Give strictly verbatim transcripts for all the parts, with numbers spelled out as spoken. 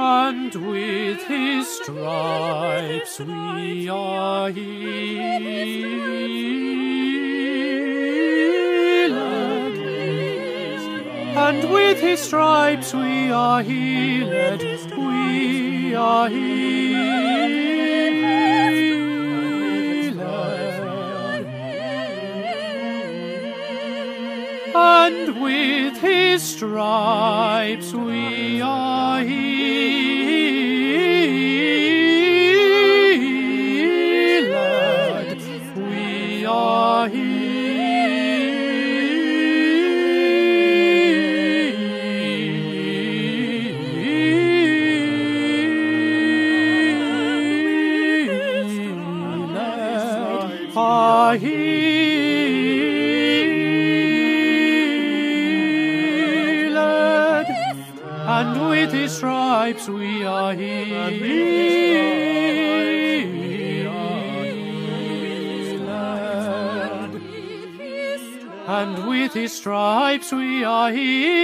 and with his stripes we are healed, and with his stripes we are healed, we are healed, and with his stripes we are healed, we are healed. Are healed, and with his stripes we are healed, and with his stripes we are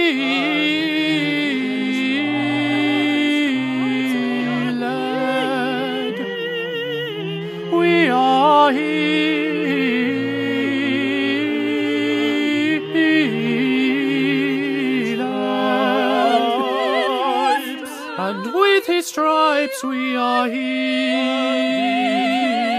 healed, we are healed. And with his stripes we are healed.